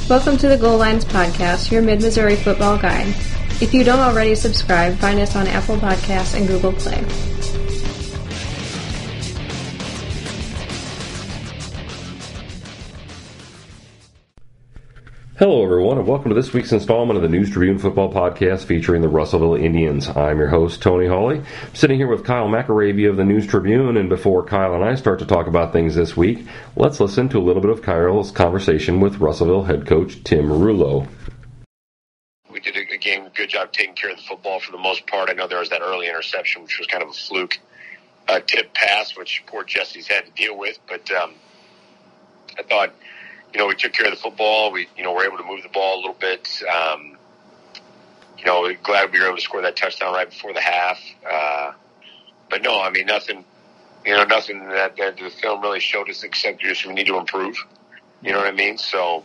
Welcome to the Goal Lines Podcast, your Mid-Missouri football guide. If you don't already subscribe, find us on Apple Podcasts and Google Play. Hello, everyone, and welcome to this week's installment of the News Tribune Football Podcast featuring the Russellville Indians. I'm your host, Tony Hawley. I'm sitting here with Kyle McAravey of the News Tribune, and before Kyle and I start to talk about things this week, let's listen to a little bit of Kyle's conversation with Russellville head coach Tim Rulo. We did a good job taking care of the football for the most part. I know there was that early interception, which was kind of a fluke tip pass, which poor Jesse's had to deal with, but I thought, we took care of the football. We, were able to move the ball a little bit. Glad we were able to score that touchdown right before the half. But no, I mean, nothing that the film really showed us except just we need to improve. You know what I mean? So,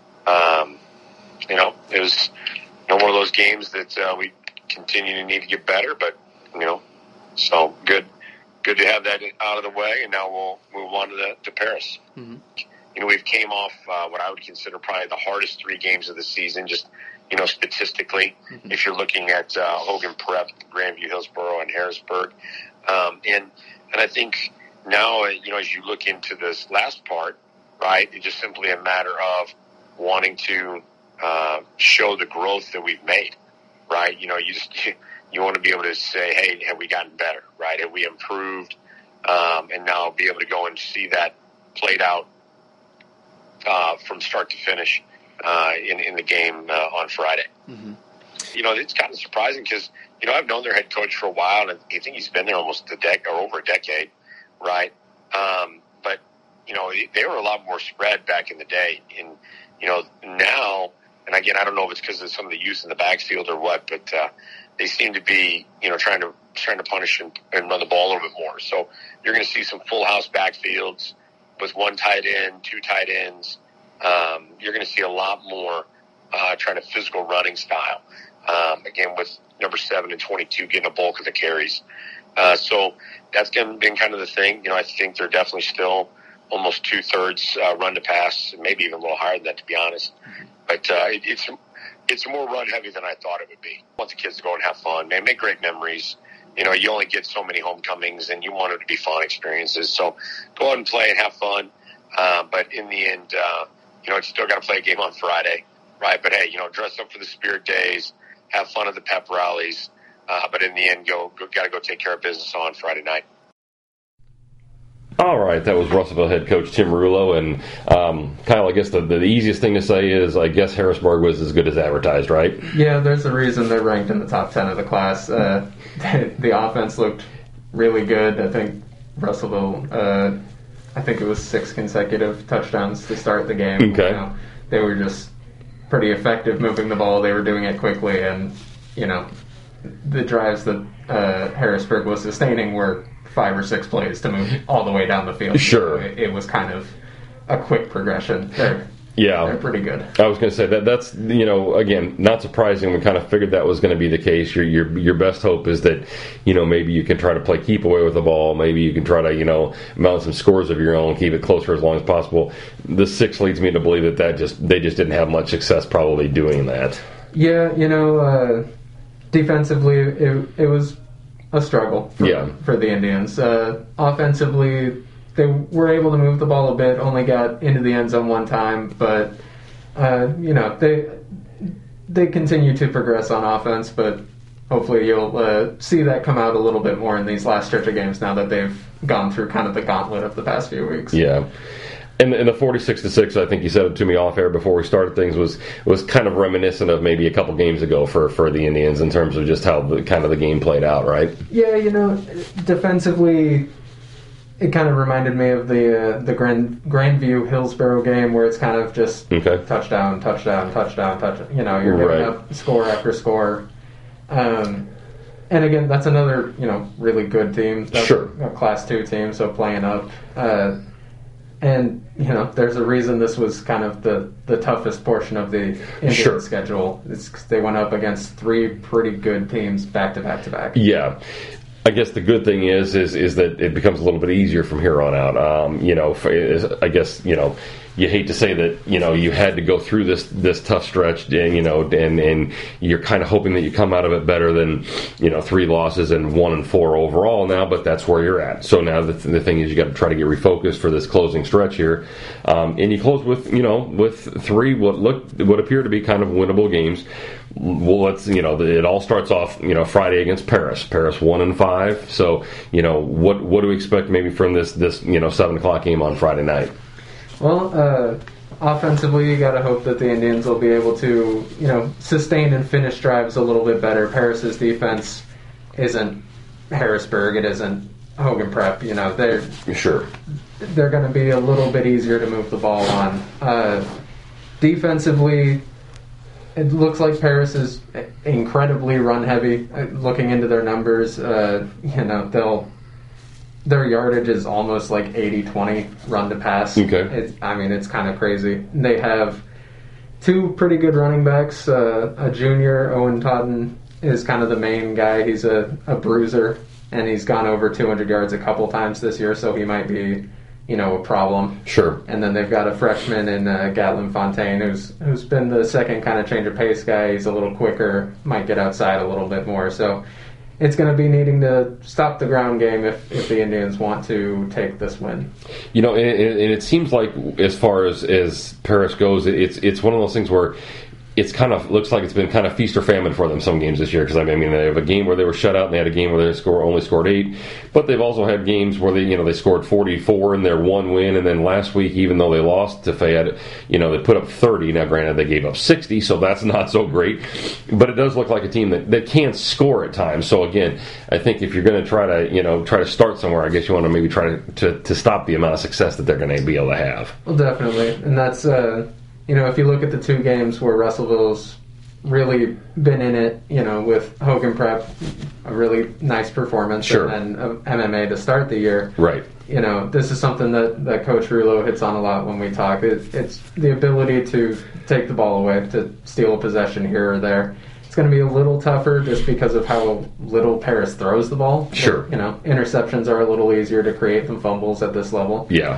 it was one of those games that we continue to need to get better, but, so good to have that out of the way, and now we'll move on to Paris. Mm-hmm. We've came off what I would consider probably the hardest 3 games of the season, just, statistically, mm-hmm. if you're looking at Hogan Prep, Grandview, Hillsborough, and Harrisburg. And I think now, as you look into this last part, right, it's just simply a matter of wanting to show the growth that we've made, right? You want to be able to say, hey, have we gotten better, right? Have we improved? And now be able to go and see that played out from start to finish in the game on Friday. Mm-hmm. It's kind of surprising because, I've known their head coach for a while, and I think he's been there almost over a decade, right? But, they were a lot more spread back in the day. And, now, and again, I don't know if it's because of some of the youth in the backfield or what, but they seem to be, trying to punish and run the ball a little bit more. So you're going to see some full house backfields with 1 tight end, 2 tight ends. You're going to see a lot more trying to physical running style. Again, with number 7 and 22 getting a bulk of the carries. So that's been kind of the thing. I think they're definitely still almost 2/3 run to pass, maybe even a little higher than that, to be honest. But it's more run heavy than I thought it would be. I want the kids to go and have fun. They make great memories. You only get so many homecomings, and you want them to be fun experiences. So go out and play and have fun. But in the end, you still got to play a game on Friday, right? But hey, dress up for the Spirit Days, have fun at the pep rallies. But in the end, got to go take care of business on Friday night. All right, that was Russellville head coach Tim Rulo, and Kyle, I guess the easiest thing to say is I guess Harrisburg was as good as advertised, right? Yeah, there's a reason they're ranked in the top 10 of the class. The offense looked really good. I think Russellville, I think it was 6 consecutive touchdowns to start the game. Okay. They were just pretty effective moving the ball. They were doing it quickly, and, the drives that Harrisburg was sustaining were 5 or 6 plays to move all the way down the field. Sure. So it was kind of a quick progression. They're pretty good. I was going to say that's again, not surprising. We kind of figured that was going to be the case. Your best hope is that maybe you can try to play keep away with the ball. Maybe you can try to mount some scores of your own, keep it close for as long as possible. The 6 leads me to believe that they just didn't have much success probably doing that. Yeah, defensively it was a struggle for the Indians. Offensively, they were able to move the ball a bit, only got into the end zone 1 time, but, they continue to progress on offense, but hopefully you'll see that come out a little bit more in these last stretch of games now that they've gone through kind of the gauntlet of the past few weeks. Yeah. And the 46-6, I think you said it to me off air before we started things, was kind of reminiscent of maybe a couple games ago for the Indians in terms of just how the game played out, right? Yeah, defensively, it kind of reminded me of the Grandview Hillsborough game where it's kind of just touchdown. You're giving up score after score. And again, that's another really good team. That's a Class 2 team, so playing up. And, there's a reason this was kind of the toughest portion of the Indian schedule. They went up against 3 pretty good teams back to back to back. Yeah. I guess the good thing is that it becomes a little bit easier from here on out. I guess, you hate to say that, you had to go through this tough stretch, and you're kind of hoping that you come out of it better than, 3 losses and 1-4 overall now, but that's where you're at. So now the thing is you got to try to get refocused for this closing stretch here. And you close with 3 what appear to be kind of winnable games. Well, it all starts off, Friday against Paris. Paris 1-5. So, what do we expect maybe from this 7:00 game on Friday night? Well, offensively, you got to hope that the Indians will be able to, sustain and finish drives a little bit better. Paris's defense isn't Harrisburg. It isn't Hogan Prep. They're going to be a little bit easier to move the ball on. Defensively, it looks like Paris is incredibly run heavy. Looking into their numbers, their yardage is almost like 80-20 run to pass. Okay. It's kind of crazy. They have 2 pretty good running backs. A junior, Owen Totten, is kind of the main guy. He's a bruiser, and he's gone over 200 yards a couple times this year, so he might be, a problem. Sure. And then they've got a freshman in Gatlin Fontaine, who's been the second kind of change of pace guy. He's a little quicker, might get outside a little bit more. So it's going to be needing to stop the ground game if the Indians want to take this win. And it seems like as far as Paris goes, it's one of those things where it's kind of looks like it's been kind of feast or famine for them some games this year, because they have a game where they were shut out and they had a game where they only scored 8, but they've also had games where they scored 44 in their 1 win, and then last week, even though they lost to Fayette, they put up 30. Now granted they gave up 60, so that's not so great, but it does look like a team that can score at times. So again, I think if you're going to try to start somewhere, I guess you want to maybe try to stop the amount of success that they're going to be able to have. Well, definitely, and that's if you look at the 2 games where Russellville's really been in it, with Hogan Prep, a really nice performance, sure, and then MMA to start the year. Right. This is something that Coach Rulo hits on a lot when we talk. It's the ability to take the ball away, to steal a possession here or there. It's going to be a little tougher just because of how little Paris throws the ball. Sure. Interceptions are a little easier to create than fumbles at this level. Yeah.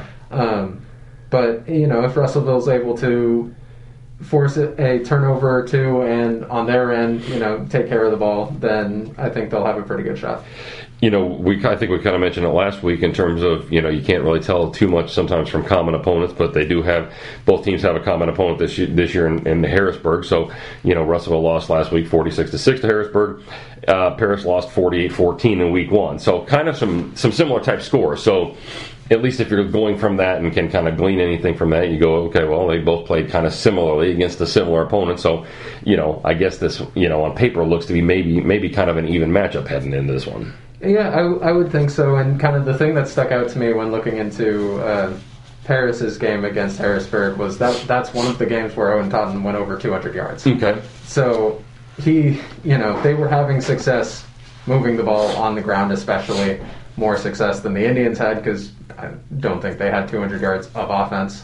But, if Russellville's able to force a turnover or 2 and on their end, take care of the ball, then I think they'll have a pretty good shot. I think we kind of mentioned it last week in terms of, you can't really tell too much sometimes from common opponents, but they do have, both teams have a common opponent this year in Harrisburg. So, Russellville lost last week 46-6 to Harrisburg. Paris lost 48-14 in week 1. So kind of some similar type scores. So at least if you're going from that and can kind of glean anything from that, you go, okay, well, they both played kind of similarly against a similar opponent. So, I guess this, on paper looks to be maybe kind of an even matchup heading into this one. Yeah, I would think so. And kind of the thing that stuck out to me when looking into Paris's game against Harrisburg was that's one of the games where Owen Totten went over 200 yards. Okay. So they were having success moving the ball on the ground, especially more success than the Indians had, because I don't think they had 200 yards of offense,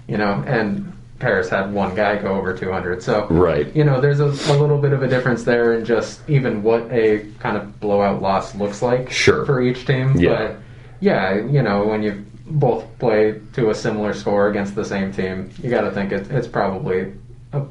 and Paris had 1 guy go over 200. So, right. There's a little bit of a difference there in just even what a kind of blowout loss looks like, sure, for each team. Yeah. But, yeah, when you both play to a similar score against the same team, you got to think it's probably, a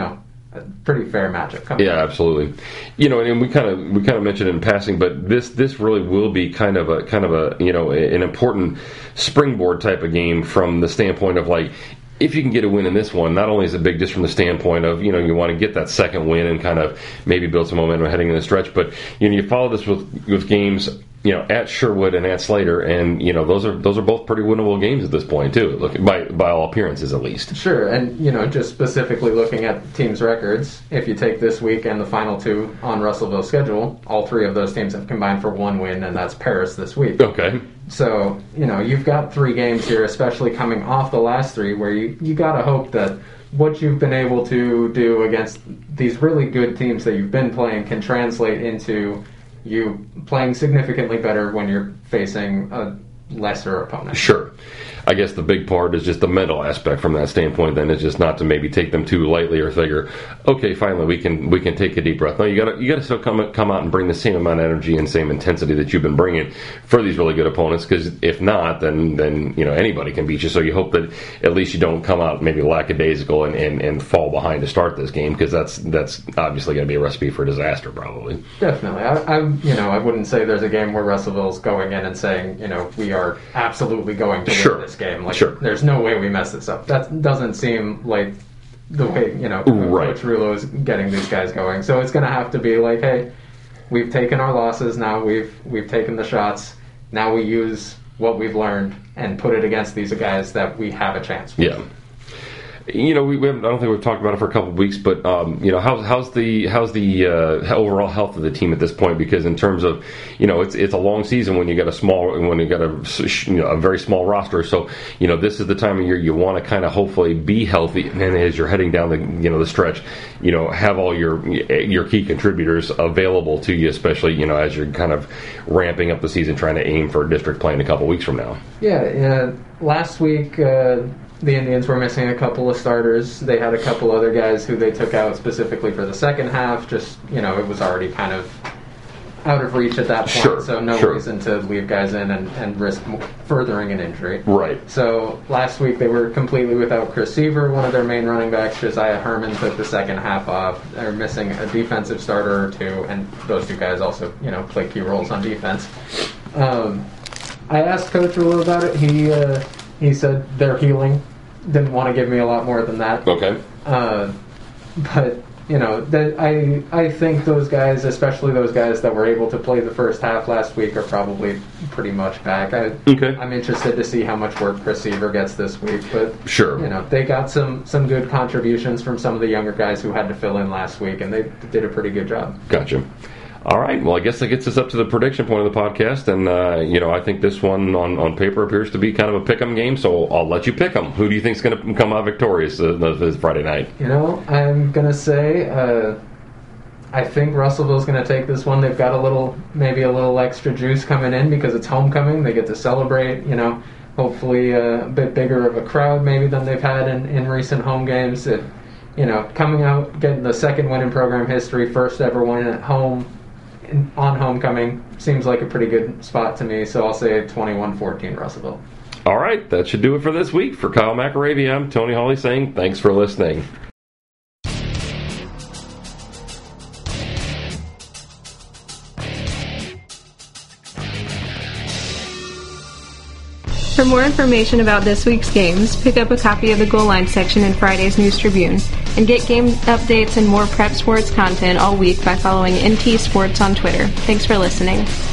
pretty fair matchup. Yeah, absolutely. And we kind of mentioned it in passing, but this really will be kind of a an important springboard type of game from the standpoint of, like, if you can get a win in this one, not only is it big just from the standpoint of, you want to get that second win and kind of maybe build some momentum heading in the stretch, but you follow this with games, at Sherwood and at Slater, and those are both pretty winnable games at this point too. Look, by all appearances, at least. Sure, and just specifically looking at teams' records, if you take this week and the final 2 on Russellville's schedule, all 3 of those teams have combined for 1 win, and that's Paris this week. Okay. So you've got 3 games here, especially coming off the last 3, where you got to hope that what you've been able to do against these really good teams that you've been playing can translate into you playing significantly better when you're facing a lesser opponents. Sure. I guess the big part is just the mental aspect from that standpoint. Then is just not to maybe take them too lightly or figure, okay, finally we can take a deep breath. No, you gotta still come out and bring the same amount of energy and same intensity that you've been bringing for these really good opponents. Because if not, then anybody can beat you. So you hope that at least you don't come out maybe lackadaisical and fall behind to start this game, because that's obviously going to be a recipe for disaster probably. Definitely. I wouldn't say there's a game where Russellville's going in and saying we are absolutely going to win this game. There's no way we mess this up. That doesn't seem like the way Coach Rulo is getting these guys going. So it's going to have to be like, hey, we've taken our losses now. We've taken the shots. Now we use what we've learned and put it against these guys that we have a chance with. Yeah. We haven't, I don't think we've talked about it for a couple of weeks, but how's the overall health of the team at this point? Because in terms of it's a long season when you got a very small roster. So this is the time of year you want to kind of hopefully be healthy, and as you're heading down the stretch, have all your key contributors available to you, especially as you're kind of ramping up the season, trying to aim for district play in a couple of weeks from now. Yeah. Last week. The Indians were missing a couple of starters. They had a couple other guys who they took out specifically for the second half. Just, it was already kind of out of reach at that point. So no reason to leave guys in and risk furthering an injury. Right. So last week they were completely without Chris Seaver, one of their main running backs. Josiah Herman took the second half off. They're missing a defensive starter or two, and those two guys also, play key roles on defense. I asked Coach Rulo about it. He said they're healing. Didn't want to give me a lot more than that. Okay. But I think those guys, especially those guys that were able to play the first half last week, are probably pretty much back. I'm interested to see how much work Chris Seaver gets this week. But sure, they got some good contributions from some of the younger guys who had to fill in last week, and they did a pretty good job. Gotcha. All right. Well, I guess that gets us up to the prediction point of the podcast, and I think this one on paper appears to be kind of a pick 'em game. So I'll let you pick 'em. Who do you think is going to come out victorious this Friday night? I'm going to say I think Russellville's going to take this one. They've got a little extra juice coming in because it's homecoming. They get to celebrate. Hopefully a bit bigger of a crowd maybe than they've had in recent home games. Coming out, getting the second win in program history, first ever win at home. On homecoming seems like a pretty good spot to me, so I'll say 21-14 Russellville. All right, that should do it for this week. For Kyle McAravey, I'm Tony Hawley saying thanks for listening. For more information about this week's games, pick up a copy of the Goal Line section in Friday's News Tribune, and get game updates and more prep sports content all week by following NT Sports on Twitter. Thanks for listening.